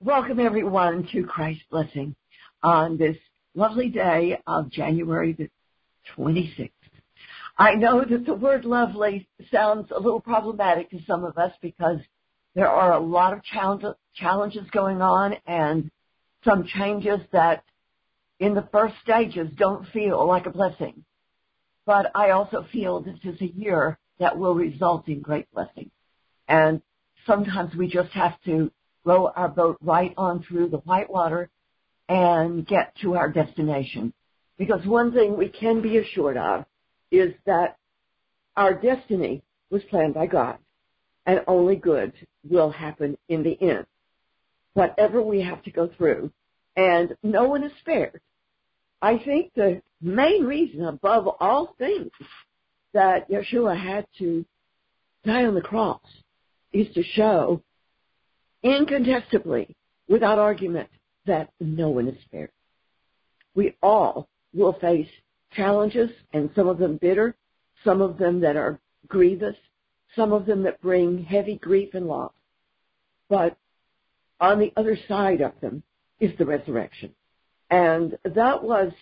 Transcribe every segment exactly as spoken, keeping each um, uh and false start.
Welcome, everyone, to Christ's Blessing on this lovely day of January the twenty-sixth. I know that the word lovely sounds a little problematic to some of us because there are a lot of challenges going on and some changes that in the first stages don't feel like a blessing. But I also feel this is a year that will result in great blessing. And sometimes we just have to row our boat right on through the white water and get to our destination. Because one thing we can be assured of is that our destiny was planned by God, and only good will happen in the end. Whatever we have to go through, and no one is spared. I think the main reason above all things that Yeshua had to die on the cross is to show incontestably, without argument, that no one is spared. We all will face challenges, and some of them bitter, some of them that are grievous, some of them that bring heavy grief and loss. But on the other side of them is the resurrection. And that was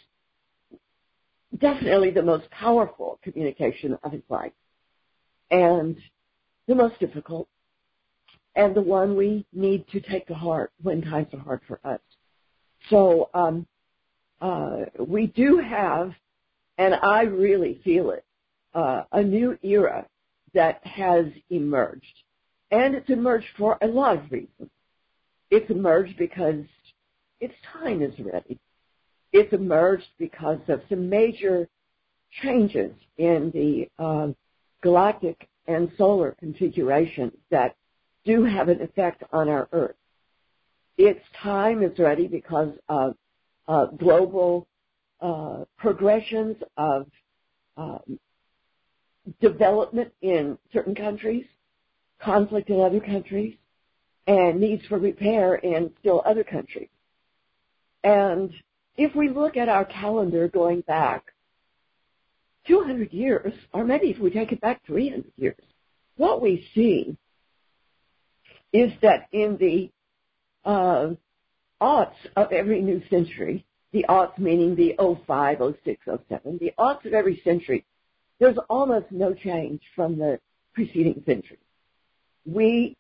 definitely the most powerful communication of his life, and the most difficult, and the one we need to take to heart when times are hard for us. So um, uh, we do have, and I really feel it, uh, a new era that has emerged. And it's emerged for a lot of reasons. It's emerged because its time is ready. It's emerged because of some major changes in the uh, galactic and solar configuration that do have an effect on our Earth. Its time is ready because of uh, global uh, progressions of um, development in certain countries, conflict in other countries, and needs for repair in still other countries. And if we look at our calendar going back two hundred years, or maybe if we take it back three hundred years, what we see is that in the uh, aughts of every new century, the aughts meaning the oh five, oh six, oh seven, the aughts of every century, there's almost no change from the preceding century. We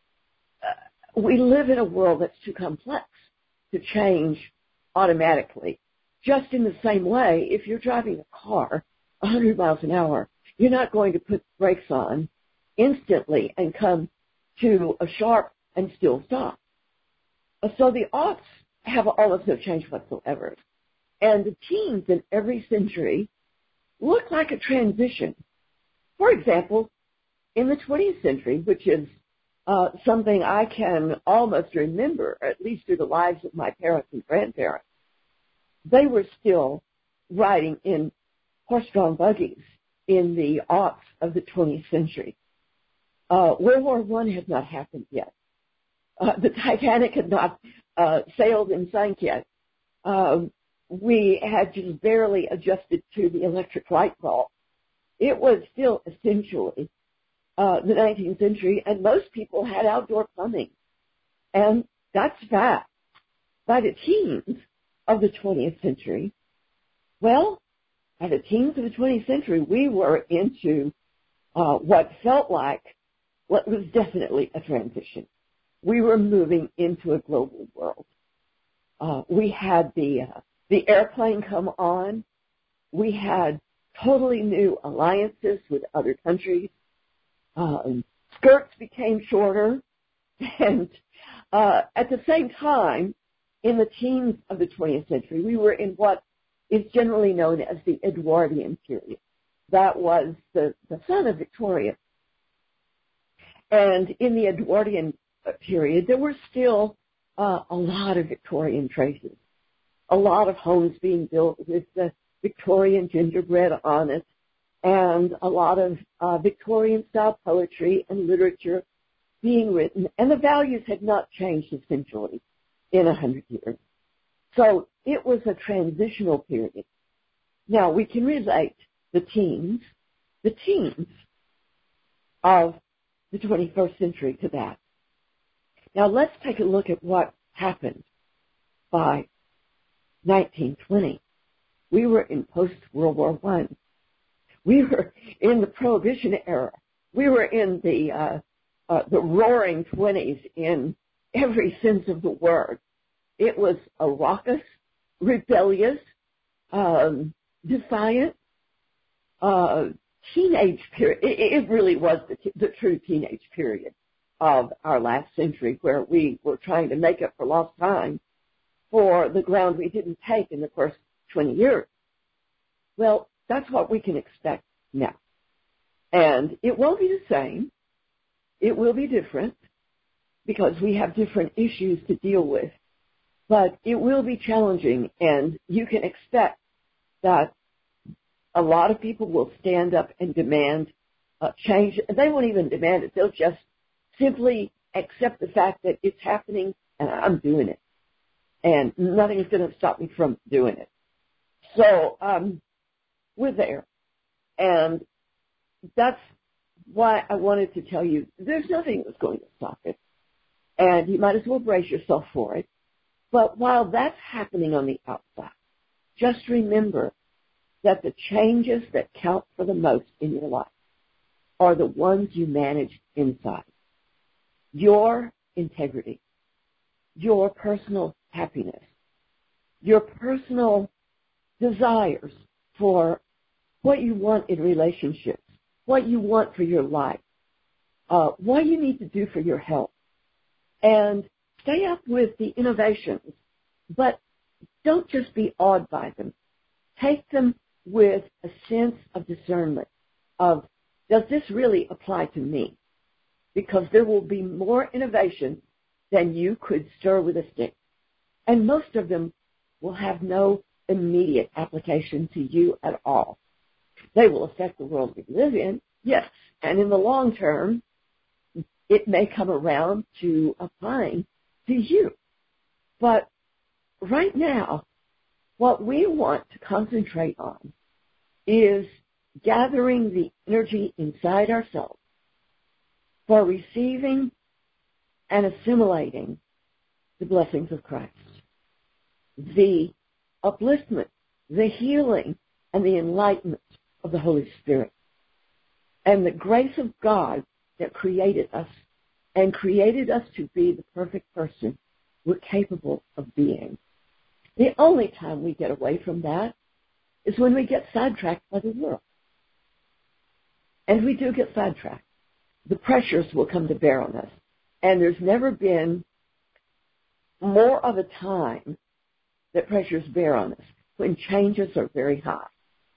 uh, we live in a world that's too complex to change automatically. Just in the same way, if you're driving a car one hundred miles an hour, you're not going to put brakes on instantly and come to a sharp and still stop. So the aughts have almost no change whatsoever. And the teens in every century look like a transition. For example, in the twentieth century, which is uh, something I can almost remember, at least through the lives of my parents and grandparents, they were still riding in horse-drawn buggies in the aughts of the twentieth century. Uh, World War One had not happened yet. Uh, the Titanic had not uh, sailed and sank yet. Um, we had just barely adjusted to the electric light bulb. It was still essentially uh, the nineteenth century, and most people had outdoor plumbing. And that's fact. By the teens of the twentieth century, well, by the teens of the twentieth century, we were into uh, what felt like what was definitely a transition. We were moving into a global world. Uh, we had the uh, the airplane come on. We had totally new alliances with other countries. Um, skirts became shorter. And uh, at the same time, in the teens of the twentieth century, we were in what is generally known as the Edwardian period. That was the, the son of Victoria. And in the Edwardian period, there were still uh, a lot of Victorian traces, a lot of homes being built with the Victorian gingerbread on it, and a lot of uh, Victorian-style poetry and literature being written, and the values had not changed essentially in a hundred years. So it was a transitional period. Now, we can relate the teens, the teens of the twenty-first century to that. Now let's take a look at what happened by nineteen twenty. We were in post-World War One. We were in the Prohibition era. We were in the uh, uh, the Roaring Twenties in every sense of the word. It was a raucous, rebellious, um, defiant, uh, teenage period. It, it really was the, t- the true teenage period of our last century, where we were trying to make up for lost time for the ground we didn't take in the first twenty years. Well, that's what we can expect now. And it won't be the same. It will be different because we have different issues to deal with. But it will be challenging, and you can expect that a lot of people will stand up and demand uh, change. They won't even demand it. They'll just simply accept the fact that it's happening and I'm doing it. And nothing is going to stop me from doing it. So um, we're there. And that's why I wanted to tell you there's nothing that's going to stop it. And you might as well brace yourself for it. But while that's happening on the outside, just remember that the changes that count for the most in your life are the ones you manage inside. Your integrity, your personal happiness, your personal desires for what you want in relationships, what you want for your life, uh, what you need to do for your health. And stay up with the innovations, but don't just be awed by them. Take them with a sense of discernment of, does this really apply to me? Because there will be more innovation than you could stir with a stick. And most of them will have no immediate application to you at all. They will affect the world we live in, yes, and in the long term, it may come around to applying to you. But right now, what we want to concentrate on is gathering the energy inside ourselves for receiving and assimilating the blessings of Christ, the upliftment, the healing, and the enlightenment of the Holy Spirit, and the grace of God that created us and created us to be the perfect person we're capable of being. The only time we get away from that is when we get sidetracked by the world. And we do get sidetracked. The pressures will come to bear on us. And there's never been more of a time that pressures bear on us when changes are very high.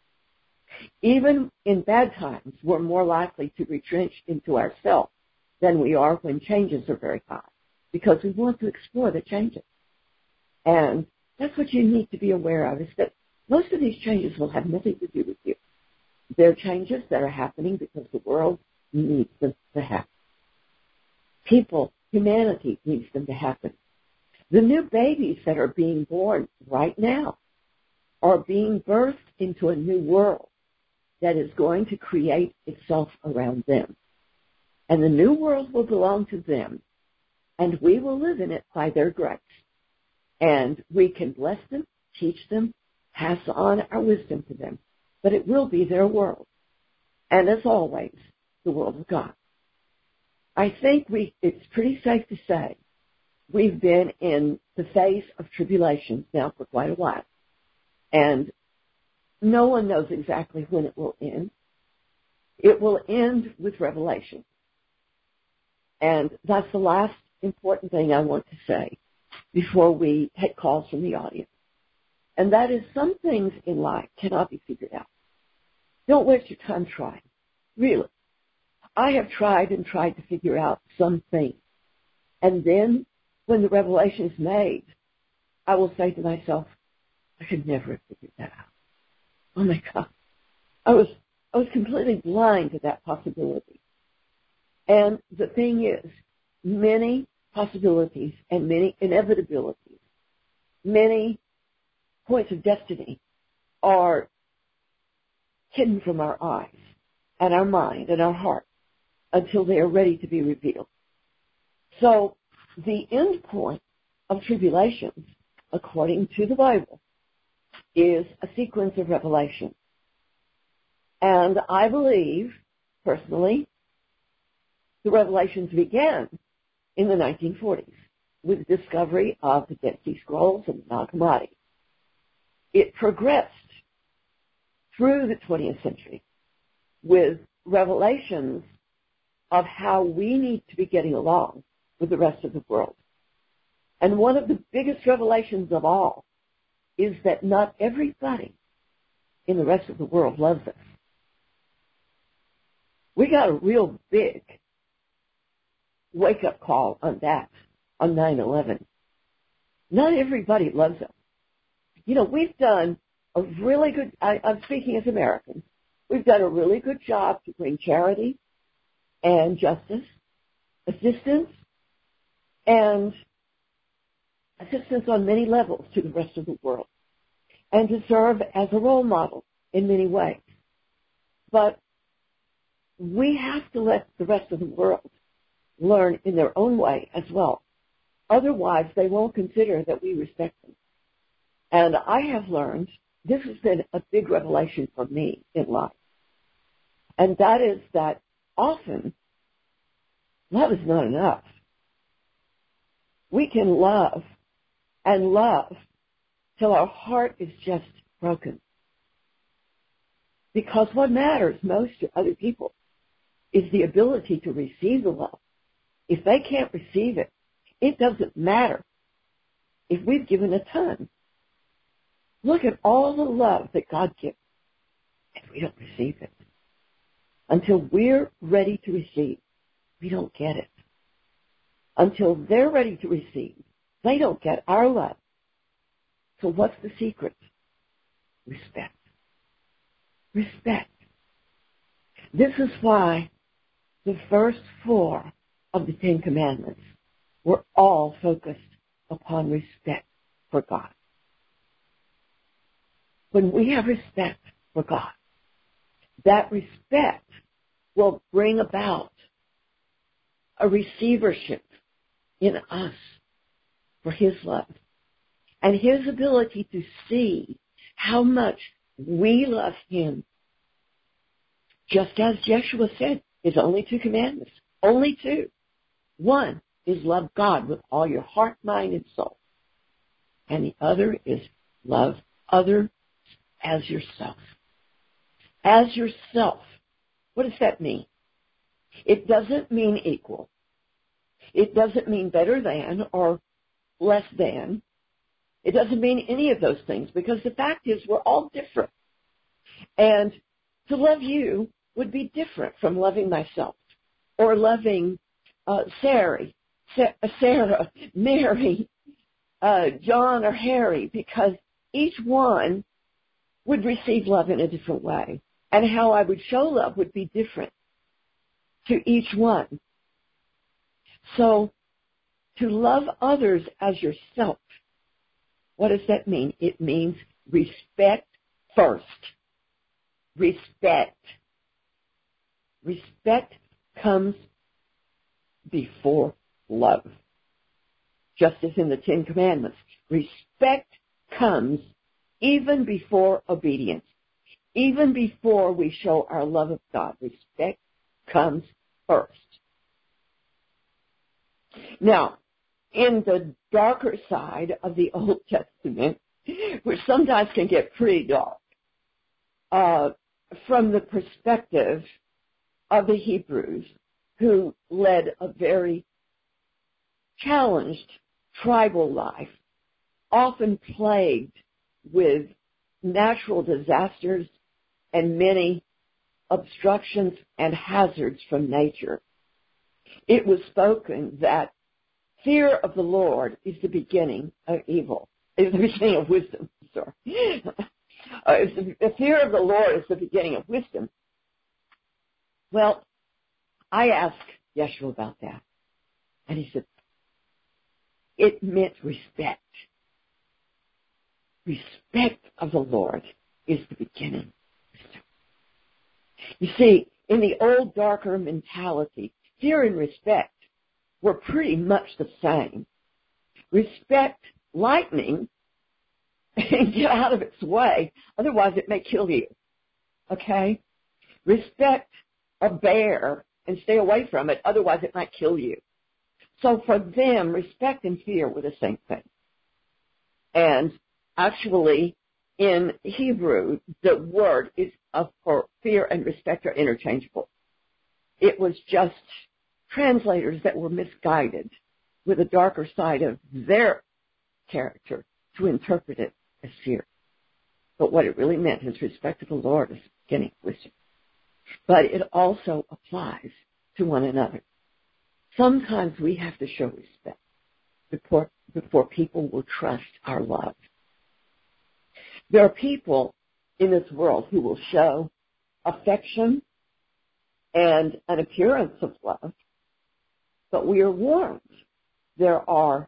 Even in bad times, we're more likely to retrench into ourselves than we are when changes are very high, because we want to explore the changes. And that's what you need to be aware of, is that most of these changes will have nothing to do with you. They're changes that are happening because the world needs them to happen. People, humanity needs them to happen. The new babies that are being born right now are being birthed into a new world that is going to create itself around them. And the new world will belong to them, and we will live in it by their grace. And we can bless them, teach them, pass on our wisdom to them, but it will be their world. And as always, the world of God. I think we, it's pretty safe to say we've been in the phase of tribulations now for quite a while. And no one knows exactly when it will end. It will end with Revelation. And that's the last important thing I want to say before we take calls from the audience. And that is, some things in life cannot be figured out. Don't waste your time trying. Really. I have tried and tried to figure out some things. And then when the revelation is made, I will say to myself, I could never have figured that out. Oh my God. I was, I was completely blind to that possibility. And the thing is, many possibilities and many inevitabilities, many points of destiny are hidden from our eyes and our mind and our heart until they are ready to be revealed. So the end point of tribulations, according to the Bible, is a sequence of revelation. And I believe, personally, the revelations began in the nineteen forties with the discovery of the Dead Sea Scrolls and the Nag Hammadi. It progressed through the twentieth century with revelations of how we need to be getting along with the rest of the world. And one of the biggest revelations of all is that not everybody in the rest of the world loves us. We got a real big wake-up call on that on nine eleven. Not everybody loves us. You know, we've done a really good, I, I'm speaking as Americans, we've done a really good job to bring charity and justice, assistance, and assistance on many levels to the rest of the world, and to serve as a role model in many ways. But we have to let the rest of the world learn in their own way as well. Otherwise, they won't consider that we respect them. And I have learned, this has been a big revelation for me in life, and that is that often love is not enough. We can love and love till our heart is just broken. Because what matters most to other people is the ability to receive the love. If they can't receive it, it doesn't matter if we've given a ton. Look at all the love that God gives, and we don't receive it. Until we're ready to receive, we don't get it. Until they're ready to receive, they don't get our love. So what's the secret? Respect. Respect. This is why the first four of the Ten Commandments were all focused upon respect for God. When we have respect for God, that respect will bring about a receivership in us for His love and His ability to see how much we love Him. Just as Yeshua said, there's only two commandments, only two. One is love God with all your heart, mind, and soul. And the other is love others as yourself. As yourself. What does that mean? It doesn't mean equal. It doesn't mean better than or less than. It doesn't mean any of those things, because the fact is we're all different. And to love you would be different from loving myself or loving uh, Sarah, Sarah, Mary, uh, John, or Harry, because each one would receive love in a different way. And how I would show love would be different to each one. So, to love others as yourself, what does that mean? It means respect first. Respect. Respect comes before love. Just as in the Ten Commandments, respect comes even before obedience. Even before we show our love of God, respect comes first. Now, in the darker side of the Old Testament, which sometimes can get pretty dark, uh, from the perspective of the Hebrews, who led a very challenged tribal life, often plagued with natural disasters and many obstructions and hazards from nature. It was spoken that fear of the Lord is the beginning of evil, is the beginning of wisdom, sorry. uh, the, the fear of the Lord is the beginning of wisdom. Well, I asked Yeshua about that, and he said, it meant respect. Respect of the Lord is the beginning. You see, in the old darker mentality, fear and respect were pretty much the same. Respect lightning and get out of its way. Otherwise, it may kill you. Okay? Respect a bear and stay away from it. Otherwise, it might kill you. So for them, respect and fear were the same thing. And actually, in Hebrew, the word is of for fear and respect are interchangeable. It was just translators that were misguided with a darker side of their character to interpret it as fear. But what it really meant is respect to the Lord is beginning of wisdom. But it also applies to one another. Sometimes we have to show respect before, before people will trust our love. There are people in this world who will show affection and an appearance of love, but we are warned there are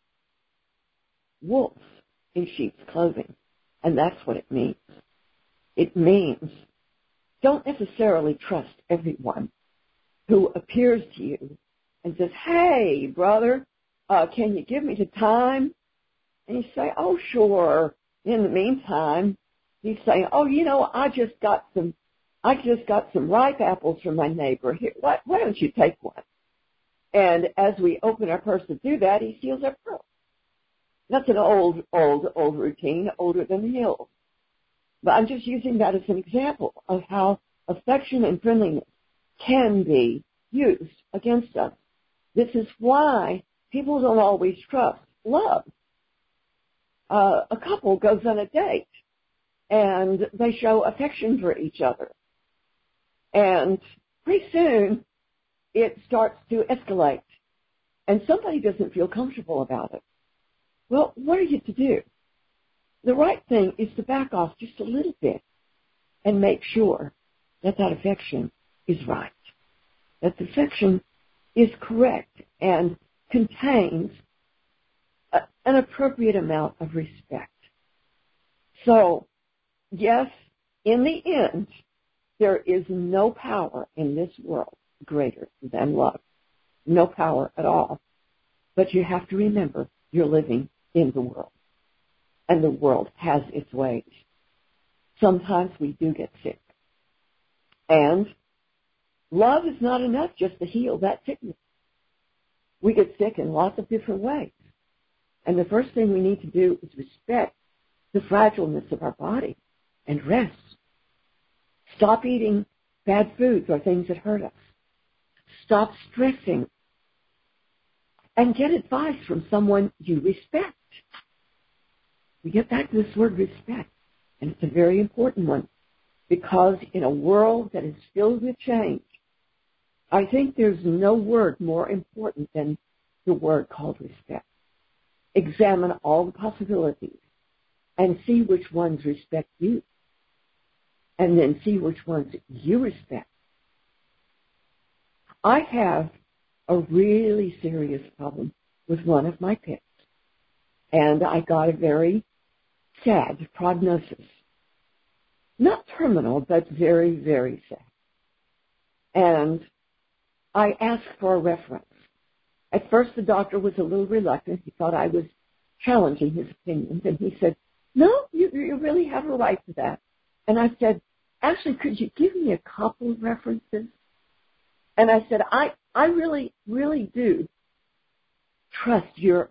wolves in sheep's clothing, and that's what it means. It means don't necessarily trust everyone who appears to you and says, hey, brother, uh, can you give me the time? And you say, oh, sure. In the meantime, he's saying, oh, you know, I just got some, I just got some ripe apples from my neighbor. Here, why, why don't you take one? And as we open our purse to do that, he steals our purse. That's an old, old, old routine, older than the hills. But I'm just using that as an example of how affection and friendliness can be used against us. This is why people don't always trust love. Uh, a couple goes on a date, and they show affection for each other. And pretty soon, it starts to escalate, and somebody doesn't feel comfortable about it. Well, what are you to do? The right thing is to back off just a little bit and make sure that that affection is right, that the affection is correct and contains a, an appropriate amount of respect. So, yes, in the end, there is no power in this world greater than love. No power at all. But you have to remember you're living in the world. And the world has its ways. Sometimes we do get sick. And love is not enough just to heal that sickness. We get sick in lots of different ways. And the first thing we need to do is respect the fragileness of our body and rest. Stop eating bad foods or things that hurt us. Stop stressing. And get advice from someone you respect. We get back to this word respect, and it's a very important one, because in a world that is filled with change, I think there's no word more important than the word called respect. Examine all the possibilities and see which ones respect you, and then see which ones you respect. I have a really serious problem with one of my pets, and I got a very sad prognosis. Not terminal, but very, very sad. And I asked for a reference. At first, the doctor was a little reluctant. He thought I was challenging his opinions, and he said, no, you, you really have a right to that. And I said, actually, could you give me a couple of references? And I said, I, I really, really do trust your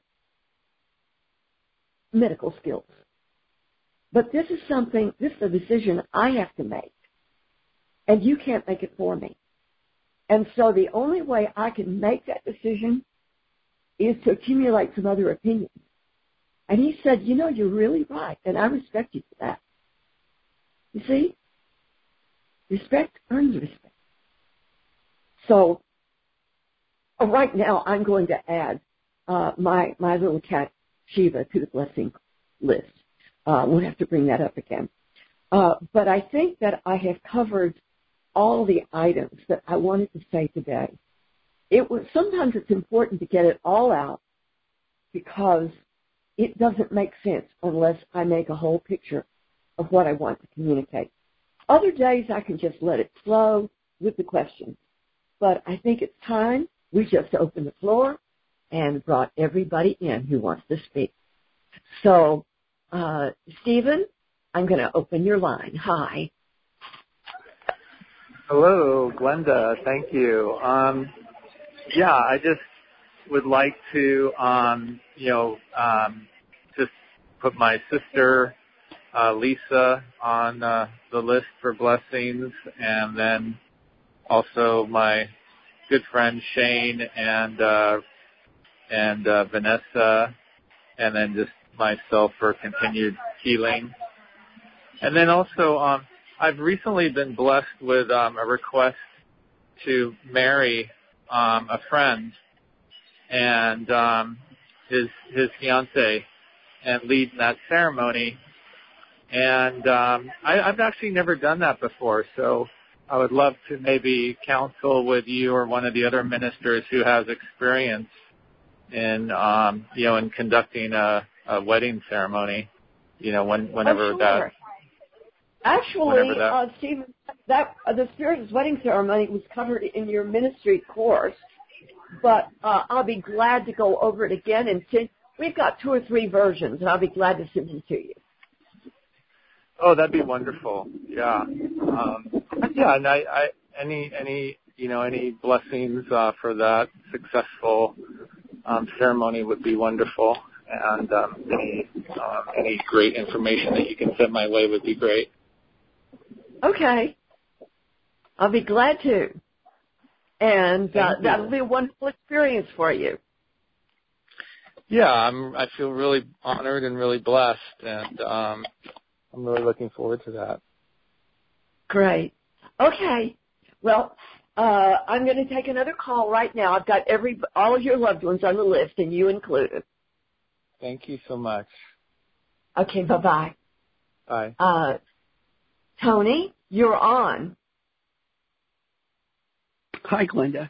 medical skills. But this is something, this is a decision I have to make. And you can't make it for me. And so the only way I can make that decision is to accumulate some other opinions. And he said, you know, you're really right, and I respect you for that. You see? Respect earns respect. So uh, right now I'm going to add uh, my, my little cat, Shiva, to the blessing list. Uh, we'll have to bring that up again. Uh, but I think that I have covered all the items that I wanted to say today. It was, sometimes it's important to get it all out because it doesn't make sense unless I make a whole picture of what I want to communicate. Other days I can just let it flow with the questions. But I think it's time we just open the floor and brought everybody in who wants to speak. So, uh, Stephen, I'm going to open your line. Hi. Hello, Glenda. Thank you. Um, yeah, I just would like to, um, you know, um, just put my sister, uh, Lisa, on uh, the list for blessings, and then also my good friend Shane and uh, and uh, Vanessa, and then just myself for continued healing. And then also, um, I've recently been blessed with um, a request to marry um, a friend and um, his his fiance and lead in that ceremony. And um, I, I've actually never done that before, so I would love to maybe counsel with you or one of the other ministers who has experience in um, you know in conducting a, a wedding ceremony. You know, when whenever oh, sure. that. Actually, that, uh, Stephen, that uh, the Spirit's wedding ceremony was covered in your ministry course, but uh, I'll be glad to go over it again. And send, we've got two or three versions, and I'll be glad to send them to you. Oh, that'd be wonderful. Yeah, um, yeah. And I, I, any, any, you know, any blessings uh, for that successful um, ceremony would be wonderful. And um, any, uh, any great information that you can send my way would be great. Okay. I'll be glad to. And uh, that'll be a wonderful experience for you. Yeah, I'm, I feel really honored and really blessed, and um, I'm really looking forward to that. Great. Okay. Well, uh, I'm going to take another call right now. I've got every all of your loved ones on the list, and you included. Thank you so much. Okay, bye-bye. Bye. Uh, Tony, you're on. Hi, Glenda.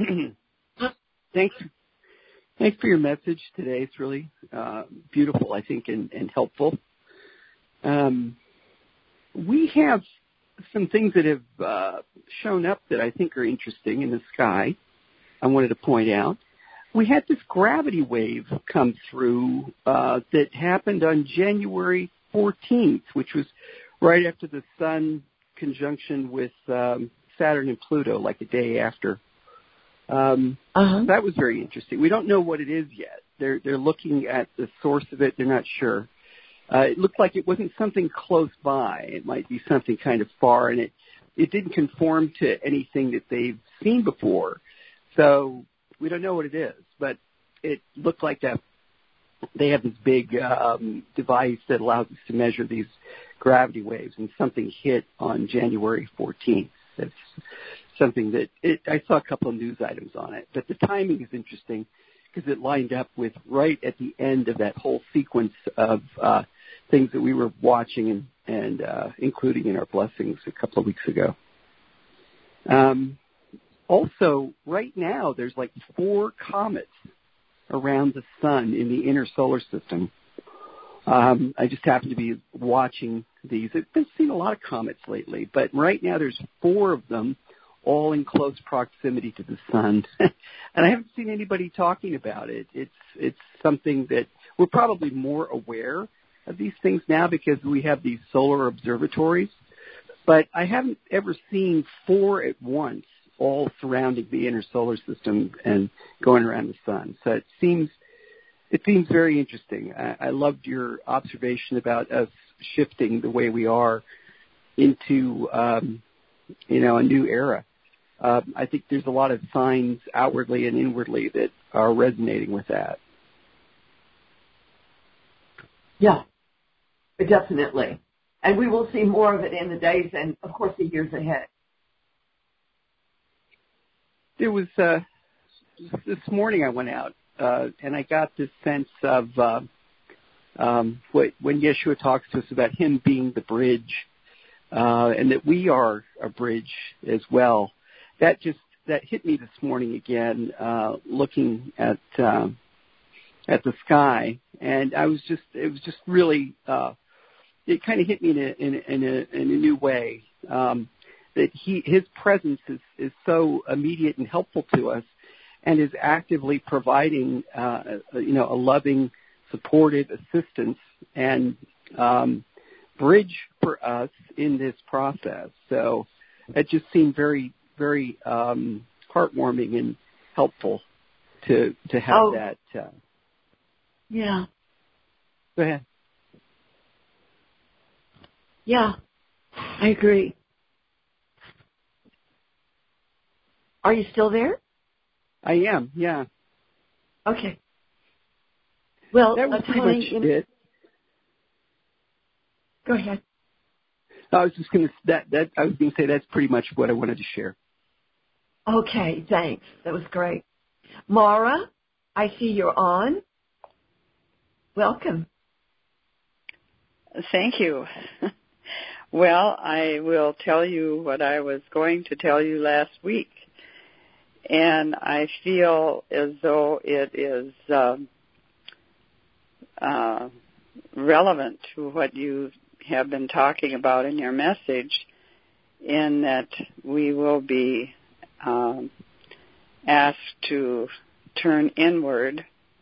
Thanks. Thanks for your message today. It's really uh, beautiful, I think, and, and helpful. Um, we have some things that have uh, shown up that I think are interesting in the sky. I wanted to point out. We had this gravity wave come through uh, that happened on January fourteenth, which was right after the Sun conjunction with um, Saturn and Pluto, like a day after. Um, uh-huh. That was very interesting. We don't know what it is yet. They're they're looking at the source of it. They're not sure. Uh, it looked like it wasn't something close by. It might be something kind of far, and it it didn't conform to anything that they've seen before. So we don't know what it is, but it looked like that they have this big um, device that allows us to measure these gravity waves, and something hit on January fourteenth. That's something that it, I saw a couple of news items on it, but the timing is interesting because it lined up with right at the end of that whole sequence of uh, things that we were watching and, and uh, including in our blessings a couple of weeks ago. Um, also, right now, there's like four comets around the sun in the inner solar system. Um, I just happen to be watching these. I've been seeing a lot of comets lately, but right now there's four of them all in close proximity to the sun. And I haven't seen anybody talking about it. It's it's something that we're probably more aware of these things now because we have these solar observatories, but I haven't ever seen four at once all surrounding the inner solar system and going around the sun. So it seems it seems very interesting. I, I loved your observation about us shifting the way we are into um, you know a new era. Uh, I think there's a lot of signs outwardly and inwardly that are resonating with that. Yeah, definitely. And we will see more of it in the days and, of course, the years ahead. There was, uh, this morning I went out, uh, and I got this sense of uh, um, what, when Yeshua talks to us about him being the bridge, uh, and that we are a bridge as well. That just that hit me this morning again, uh, looking at uh, at the sky, and I was just it was just really uh, it kind of hit me in a in a, in a, in a new way. Um, that he his presence is, is so immediate and helpful to us, and is actively providing, uh, you know, a loving, supportive assistance and um, bridge for us in this process. So it just seemed very, very um, heartwarming and helpful to to have oh, that. Uh, yeah. Go ahead. Yeah, I agree. Are you still there? I am, yeah. Okay. Well, that was uh, pretty Tony, much you know, it. Go ahead. I was just going to that that I was going to say that's pretty much what I wanted to share. Okay, thanks. That was great. Mara, I see you're on. Welcome. Thank you. Well, I will tell you what I was going to tell you last week. And I feel as though it is um, uh, relevant to what you have been talking about in your message, in that we will be um, asked to turn inward.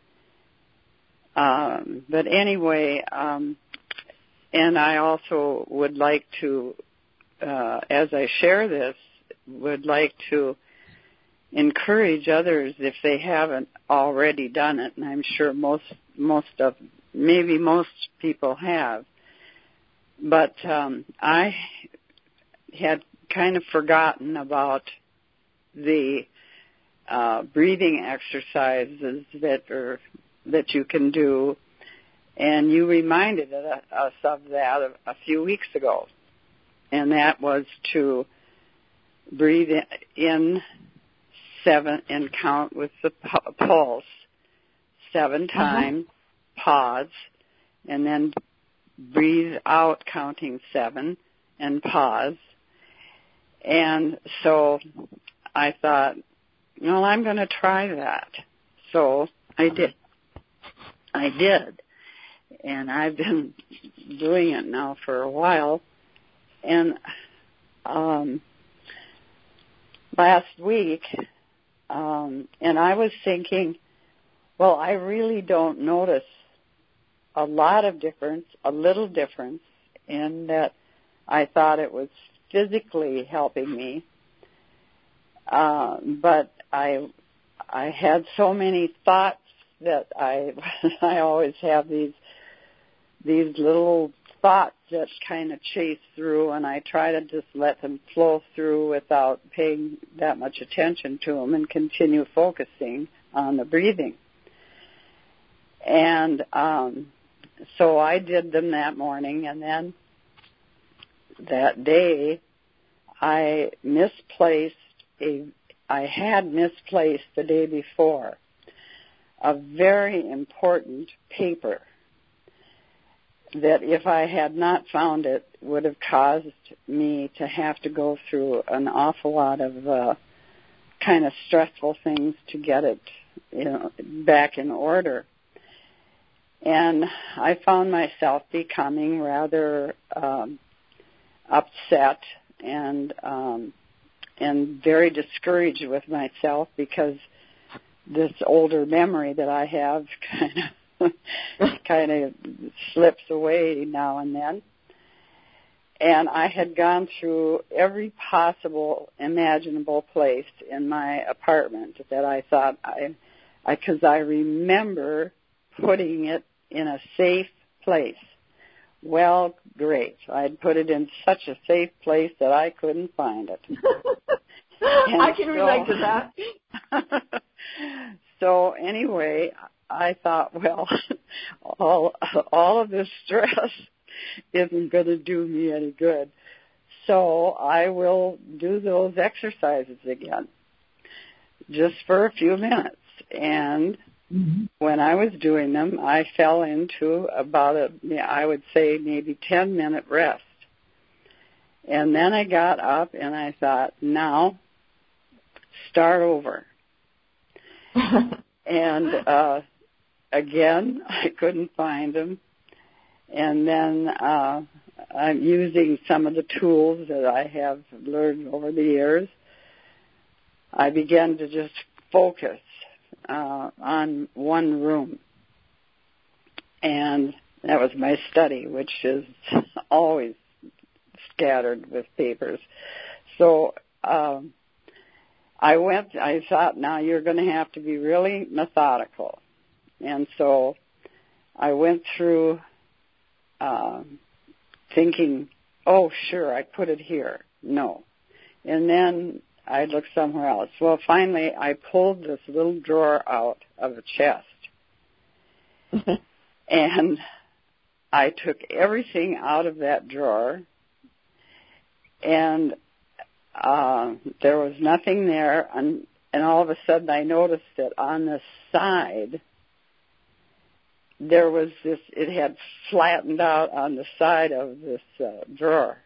Um, but anyway, um, and I also would like to, uh, as I share this, would like to encourage others if they haven't already done it, and I'm sure most most of maybe most people have. But um, I had kind of forgotten about the uh, breathing exercises that are that you can do, and you reminded us of that a, a few weeks ago, and that was to breathe in, in seven and count with the pulse seven times, uh-huh. Pause, and then breathe out counting seven and pause. And so I thought, well, I'm going to try that. So I did. I did. And I've been doing it now for a while. And um, last week, um, and I was thinking, well, I really don't notice a lot of difference, a little difference, in that I thought it was physically helping me. Uh, but I I had so many thoughts that I I always have these these little thoughts that kind of chase through, and I try to just let them flow through without paying that much attention to them and continue focusing on the breathing. And um, so I did them that morning, and then that day I misplaced a, I had misplaced the day before a very important paper that, if I had not found it, would have caused me to have to go through an awful lot of uh, kind of stressful things to get it, you know, back in order. And I found myself becoming rather um, upset and um, and very discouraged with myself, because this older memory that I have kind of kind of slips away now and then. And I had gone through every possible imaginable place in my apartment that I thought I, I, because I remember putting it in a safe place. Well, great. I'd put it in such a safe place that I couldn't find it. I can so, relate to that. So anyway, I thought, well, all all of this stress isn't going to do me any good. So I will do those exercises again, just for a few minutes. And mm-hmm. when I was doing them, I fell into about a, I would say maybe ten minute rest. And then I got up and I thought, now start over. And uh, again, I couldn't find them. And then uh, I'm using some of the tools that I have learned over the years. I began to just focus uh, on one room. And that was my study, which is always scattered with papers. So um, I went, I thought, now you're going to have to be really methodical. And so I went through uh, thinking, oh, sure, I put it here. No. And then I looked somewhere else. Well, finally, I pulled this little drawer out of a chest. And I took everything out of that drawer, and uh, there was nothing there. And, and all of a sudden, I noticed that on the side, there was this, it had flattened out on the side of this uh, drawer.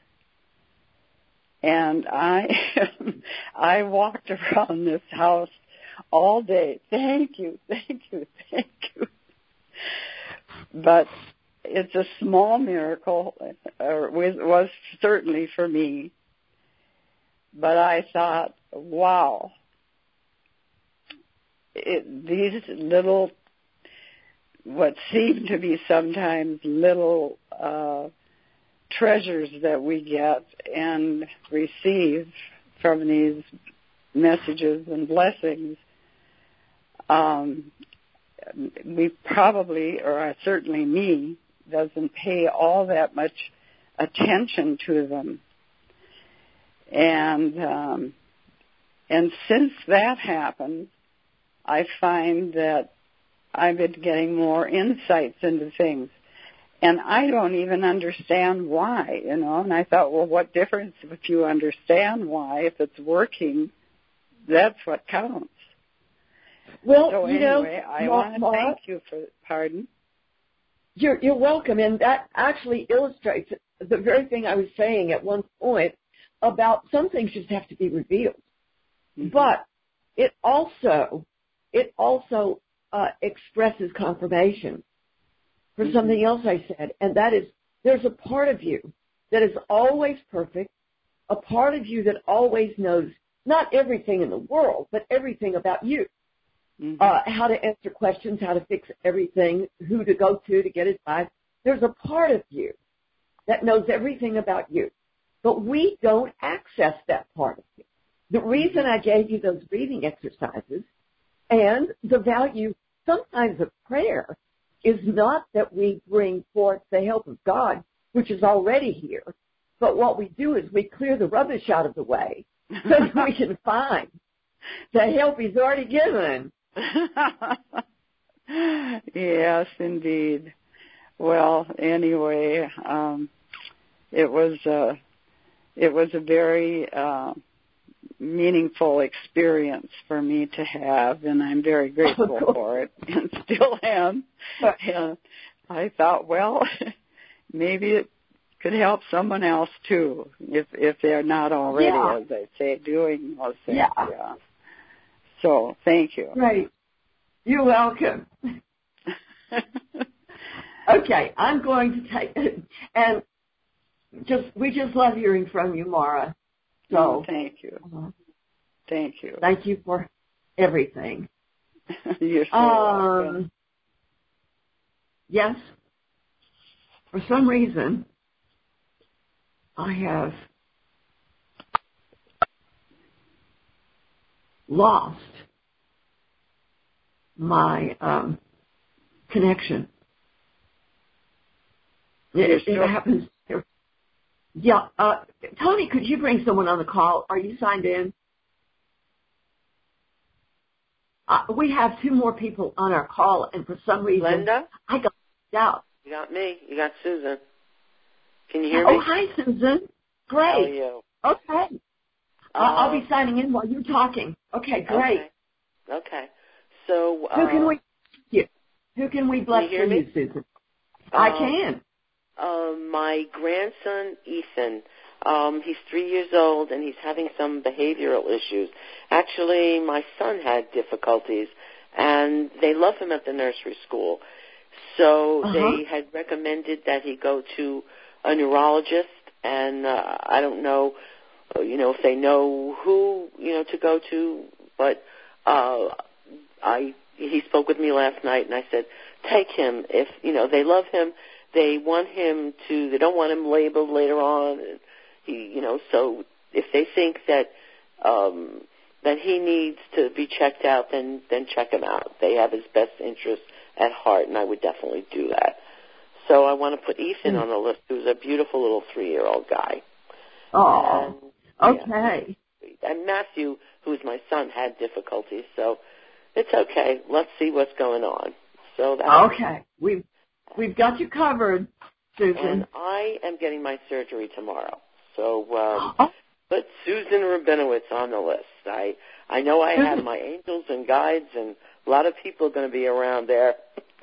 And I, I walked around this house all day. Thank you, thank you, thank you. But it's a small miracle, or was certainly for me. But I thought, wow, it, these little, what seem to be sometimes little uh, treasures that we get and receive from these messages and blessings, um, we probably, or certainly me, doesn't pay all that much attention to them. And um, and since that happened, I find that I've been getting more insights into things. And I don't even understand why, you know. And I thought, well, what difference if you understand why? If it's working, that's what counts. Well, so you anyway, know, I want to thank you for, pardon? You're, you're welcome. And that actually illustrates the very thing I was saying at one point about some things just have to be revealed. Mm-hmm. But it also, it also uh, expresses confirmation for mm-hmm. something else I said, and that is there's a part of you that is always perfect, a part of you that always knows not everything in the world, but everything about you. Mm-hmm. Uh, how to answer questions, how to fix everything, who to go to to get advice. There's a part of you that knows everything about you. But we don't access that part of you. The reason I gave you those breathing exercises and the value sometimes of prayer is not that we bring forth the help of God, which is already here, but what we do is we clear the rubbish out of the way so that we can find the help He's already given. Yes, indeed. Well, anyway, um, it was uh, it was a very uh, meaningful experience for me to have, and I'm very grateful oh, cool. for it, and still am. And I thought, well, maybe it could help someone else too, if if they're not already, yeah. as they say, doing those things. Yeah. yeah. So, thank you. Right. You're welcome. Okay, I'm going to take it, and just we just love hearing from you, Mara. So oh, thank you. Uh, thank you. Thank you for everything. You're so um, welcome. Yes. For some reason, I have lost my um, connection. It, it happens. Yeah. Uh, Tony, could you bring someone on the call? Are you signed in? Uh, we have two more people on our call, and for some reason, Linda? I got out. You got me. You got Susan. Can you hear me? Oh, hi, Susan. Great. How are you? Okay. Uh, uh, I'll be signing in while you're talking. Okay, great. Okay. okay. So uh, who can we? You, who can we bless can you hear for me? you, Susan? Um, I can. Um, my grandson Ethan. Um, he's three years old and he's having some behavioral issues. Actually, my son had difficulties, and they love him at the nursery school. So uh-huh. they had recommended that he go to a neurologist, and uh, I don't know, you know, if they know who, you know, to go to, but uh, I he spoke with me last night, and I said, take him. If, you know, they love him, they want him to, they don't want him labeled later on. And he, you know, so if they think that um, that he needs to be checked out, then then check him out. They have his best interest at heart, and I would definitely do that. So I want to put Ethan mm. on the list, who's a beautiful little three-year-old guy. Oh, okay. Yeah. And Matthew, who's my son, had difficulties, so it's okay. Let's see what's going on. So that's okay. We've we've got you covered, Susan. And I am getting my surgery tomorrow. So um, oh. put Susan Rabinowitz on the list. I I know I have my angels and guides, and a lot of people are going to be around there.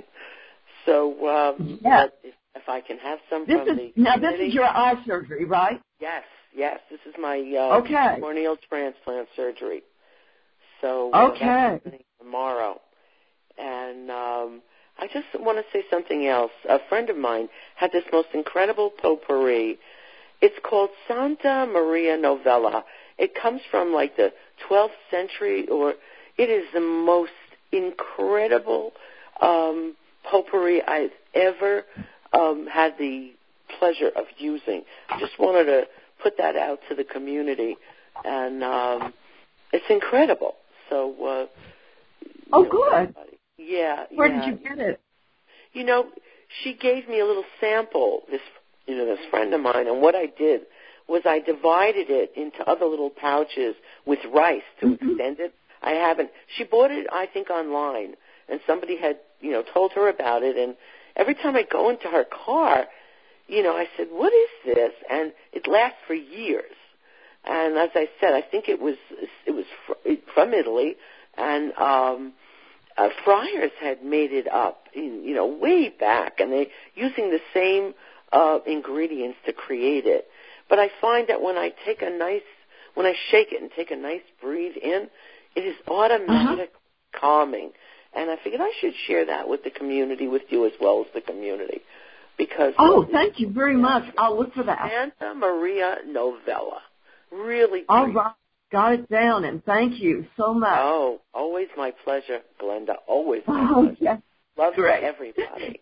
so um, yeah. if, if I can have some this from is, the now community, this is your eye surgery, right? Yes, yes. This is my uh, okay. corneal transplant surgery. So uh, okay. that's happening tomorrow. And um, I just want to say something else. A friend of mine had this most incredible potpourri. It's called Santa Maria Novella. It comes from like the twelfth century, or it is the most incredible um, potpourri I've ever um, had the pleasure of using. I just wanted to put that out to the community, and um, it's incredible. So, uh, oh, know, good. everybody. Yeah. Where yeah. did you get it? You know, she gave me a little sample, this, you know, this friend of mine, and what I did was I divided it into other little pouches with rice to mm-hmm. extend it. I haven't. She bought it, I think, online, and somebody had, you know, told her about it, and every time I go into her car, you know, I said, what is this? And it lasts for years. And as I said, I think it was it was from Italy, and um, uh, Friars had made it up, in, you know, way back, and they using the same uh, ingredients to create it. But I find that when I take a nice, when I shake it and take a nice breathe in, it is automatic uh-huh. calming. And I figured I should share that with the community, with you as well as the community, because oh, thank you very much. I'll look for that. Santa Maria Novella. Really All great. right. Got it down, and thank you so much. Oh, always my pleasure, Glenda. Always my oh, pleasure. Yeah. Love Great. to everybody.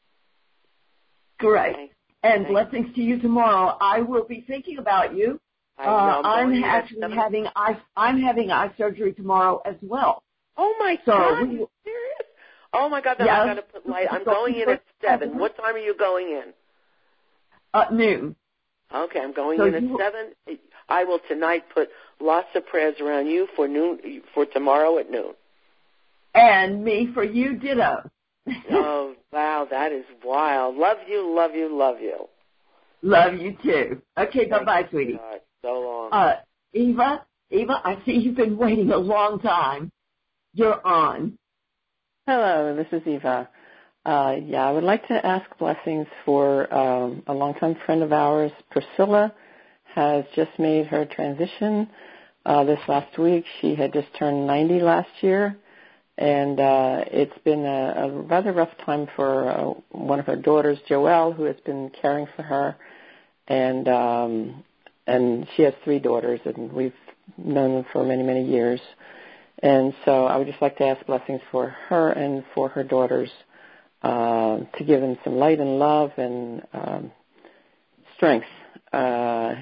Great. Thanks. And Thanks. blessings to you tomorrow. I will be thinking about you. I know, uh, I'm, I'm actually having eye, I'm having eye surgery tomorrow as well. Oh my so God! We, are you serious? Oh my God! Then yes, I got to put light. I'm going in at seven. What time are you going in? Uh, noon. Okay, I'm going so in at you, seven. I will tonight put lots of prayers around you for noon, for tomorrow at noon. And me for you, ditto. Oh, wow, that is wild. Love you, love you, love you. Love you too. Okay, bye bye, sweetie. God, so long. Uh, Eva, Eva, I see you've been waiting a long time. You're on. Hello, this is Eva. Uh, yeah, I would like to ask blessings for um, a longtime friend of ours. Priscilla has just made her transition uh, this last week. She had just turned ninety last year, and uh, it's been a, a rather rough time for uh, one of her daughters, Joelle, who has been caring for her, and um, and she has three daughters, and we've known them for many, many years. And so I would just like to ask blessings for her and for her daughters, uh, to give them some light and love and um, strength uh,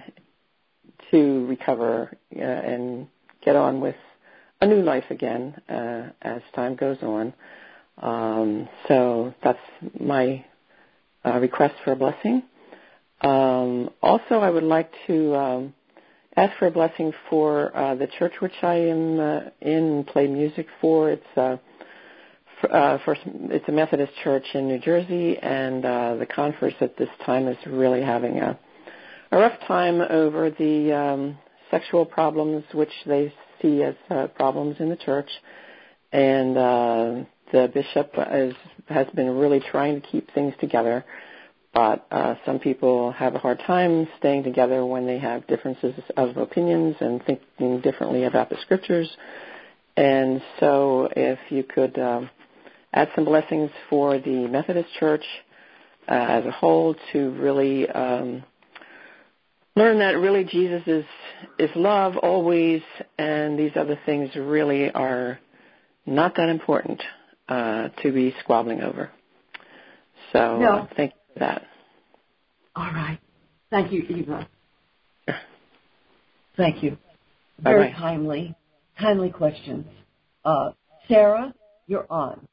to recover uh, and get on with a new life again uh, as time goes on. Um, so that's my uh, request for a blessing. Um, also, I would like to um, ask for a blessing for uh, the church which I am uh, in, play music for. It's uh, for, uh, for, it's a Methodist church in New Jersey, and uh, the conference at this time is really having a, a rough time over the um, sexual problems which they see as uh, problems in the church. And uh, the bishop is, has been really trying to keep things together. But uh, some people have a hard time staying together when they have differences of opinions and thinking differently about the scriptures. And so if you could uh, add some blessings for the Methodist Church uh, as a whole to really um, learn that really Jesus is, is love always, and these other things really are not that important. uh, to be squabbling over. So no. uh, thank you for that. All right. Thank you, Eva. Sure. Thank you. Bye-bye. Very timely, timely questions. Uh, Sarah, you're on.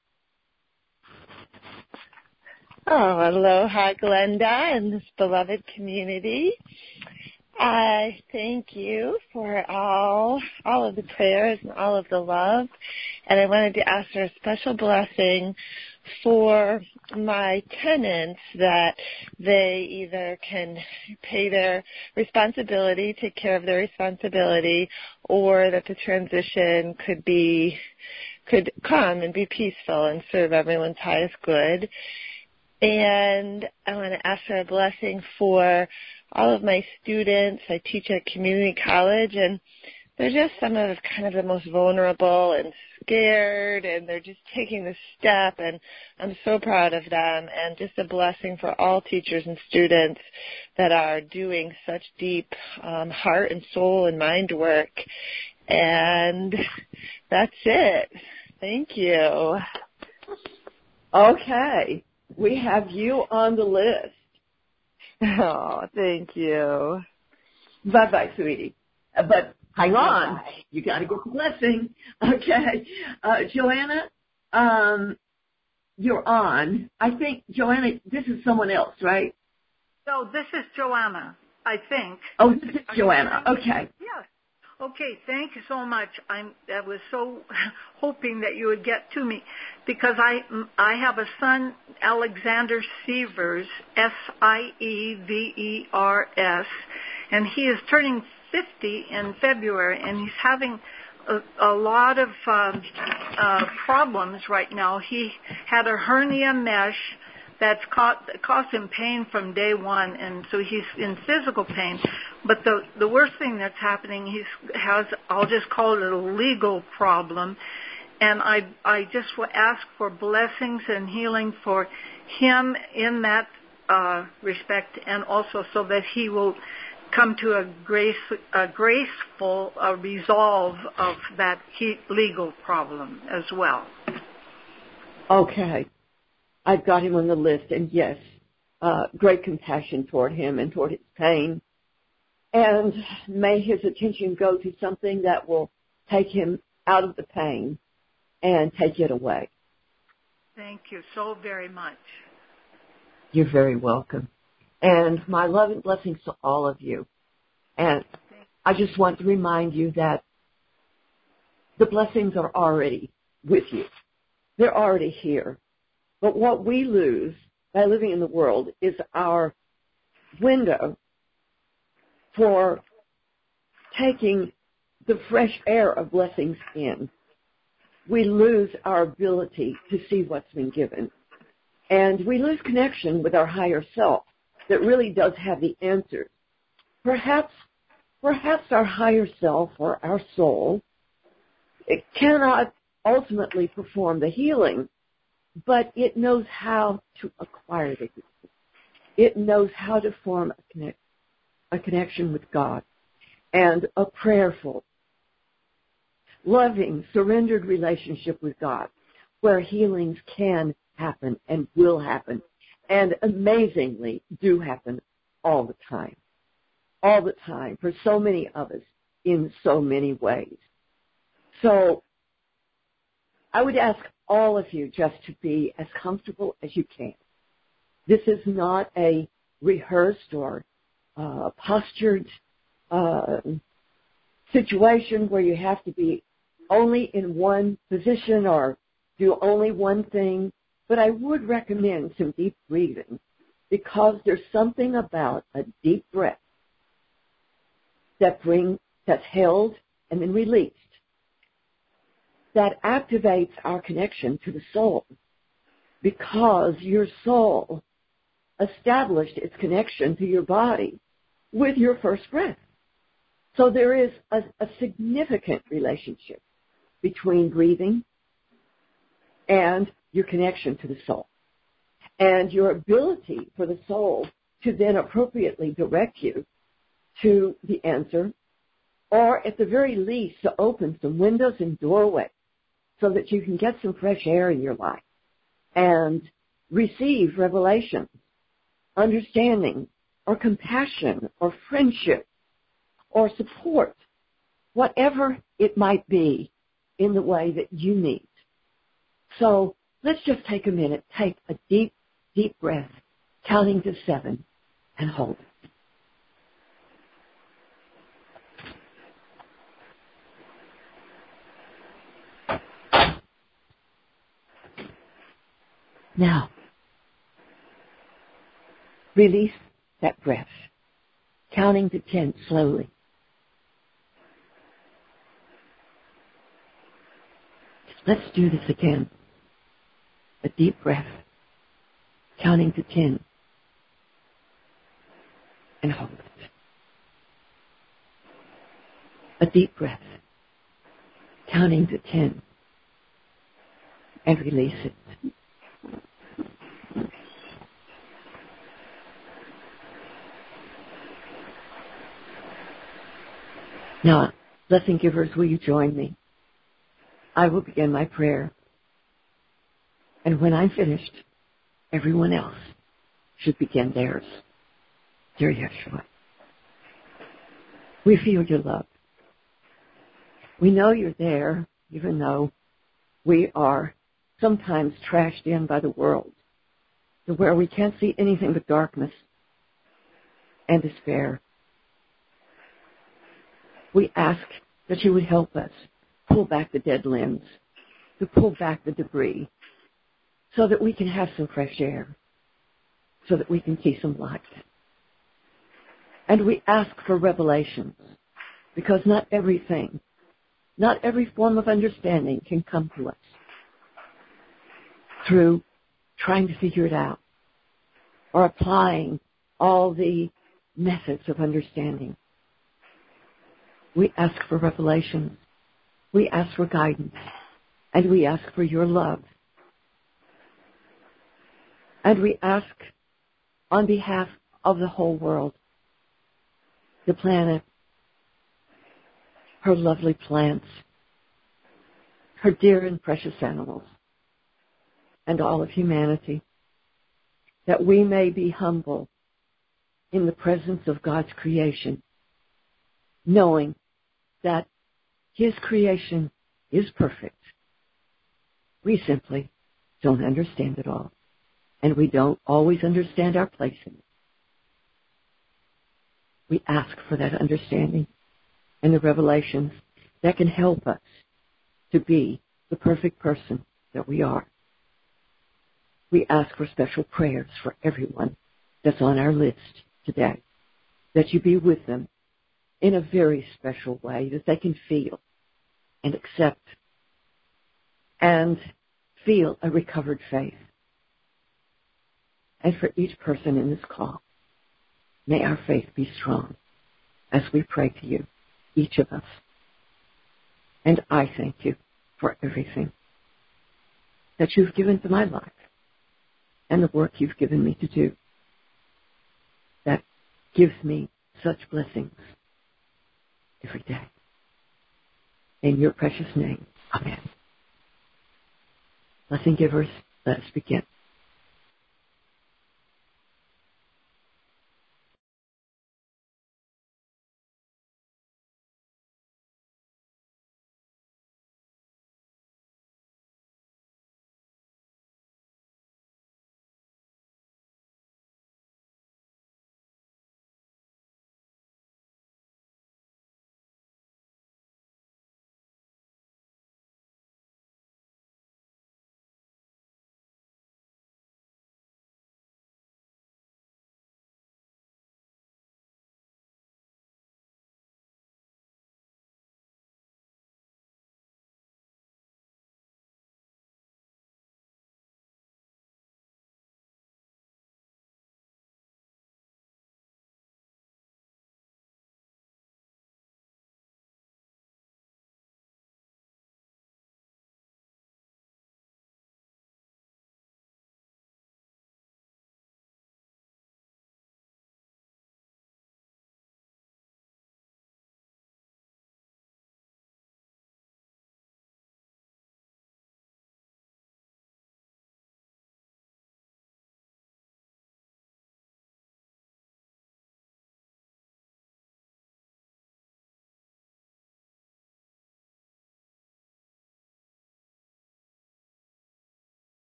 Oh, aloha, Glenda, and this beloved community. I thank you for all, all of the prayers and all of the love. And I wanted to ask for a special blessing for my tenants, that they either can pay their responsibility, take care of their responsibility, or that the transition could be, could come and be peaceful and serve everyone's highest good. And I want to ask for a blessing for all of my students. I teach at community college, and they're just some of kind of the most vulnerable and scared, and they're just taking the step, and I'm so proud of them. And just a blessing for all teachers and students that are doing such deep um, heart and soul and mind work. And that's it. Thank you. Okay. We have you on the list. Oh, thank you. Bye-bye, sweetie. Uh, but hang on. Bye-bye. You got to get the blessing. Okay. Uh, Joanna, um, you're on. I think, Joanna, this is someone else, right? No, this is Joanna, I think. Oh, this is Are Joanna. Okay. Yes. Okay, thank you so much. I'm, I was so hoping that you would get to me, because I, I have a son, Alexander Sievers, S I E V E R S, and he is turning fifty in February, and he's having a, a lot of um, uh, problems right now. He had a hernia mesh that's caught, caused him pain from day one, and so he's in physical pain. But the the worst thing that's happening, he has, I'll just call it a legal problem, and I I just will ask for blessings and healing for him in that uh, respect, and also so that he will come to a grace a graceful uh, resolve of that he, legal problem as well. Okay. I've got him on the list, and yes, uh, great compassion toward him and toward his pain. And may his attention go to something that will take him out of the pain and take it away. Thank you so very much. You're very welcome. And my love and blessings to all of you. And I just want to remind you that the blessings are already with you. They're already here. But what we lose by living in the world is our window for taking the fresh air of blessings in. We lose our ability to see what's been given. And we lose connection with our higher self that really does have the answers. Perhaps, perhaps our higher self or our soul, it cannot ultimately perform the healing, but it knows how to acquire the healing. It knows how to form a, connect, a connection with God and a prayerful, loving, surrendered relationship with God where healings can happen and will happen and amazingly do happen all the time. All the time for so many of us in so many ways. So I would ask all of you just to be as comfortable as you can. This is not a rehearsed or uh, postured uh, situation where you have to be only in one position or do only one thing, but I would recommend some deep breathing because there's something about a deep breath that bring, that's held and then released that activates our connection to the soul because your soul established its connection to your body with your first breath. So there is a, a significant relationship between breathing and your connection to the soul and your ability for the soul to then appropriately direct you to the answer or at the very least to open some windows and doorways so that you can get some fresh air in your life and receive revelation, understanding, or compassion, or friendship, or support, whatever it might be in the way that you need. So let's just take a minute, take a deep, deep breath, counting to seven, and hold it. Now, release that breath, counting to ten slowly. Let's do this again. A deep breath, counting to ten, and hold it. A deep breath, counting to ten, and release it. Now, blessing givers, will you join me? I will begin my prayer. And when I'm finished, everyone else should begin theirs. Dear Yeshua, we feel your love. We know you're there, even though we are sometimes trashed in by the world to where we can't see anything but darkness and despair. We ask that you would help us pull back the dead limbs, to pull back the debris, so that we can have some fresh air, so that we can see some light. And we ask for revelations, because not everything, not every form of understanding can come to us through trying to figure it out or applying all the methods of understanding. We ask for revelation. We ask for guidance. And we ask for your love. And we ask on behalf of the whole world, the planet, her lovely plants, her dear and precious animals, and all of humanity, that we may be humble in the presence of God's creation, knowing that his creation is perfect. We simply don't understand it all, and we don't always understand our place in it. We ask for that understanding and the revelations that can help us to be the perfect person that we are. We ask for special prayers for everyone that's on our list today, that you be with them in a very special way, that they can feel and accept and feel a recovered faith. And for each person in this call, may our faith be strong as we pray to you, each of us. And I thank you for everything that you've given to my life and the work you've given me to do that gives me such blessings every day. In your precious name, amen. Blessing givers, let us begin.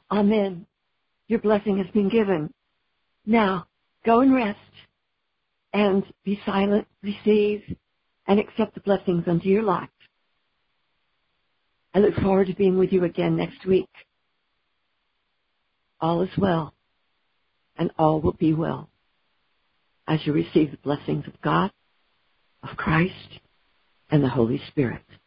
Amen. Your blessing has been given. Now, go and rest and be silent, receive, and accept the blessings unto your life. I look forward to being with you again next week. All is well, and all will be well as you receive the blessings of God, of Christ, and the Holy Spirit.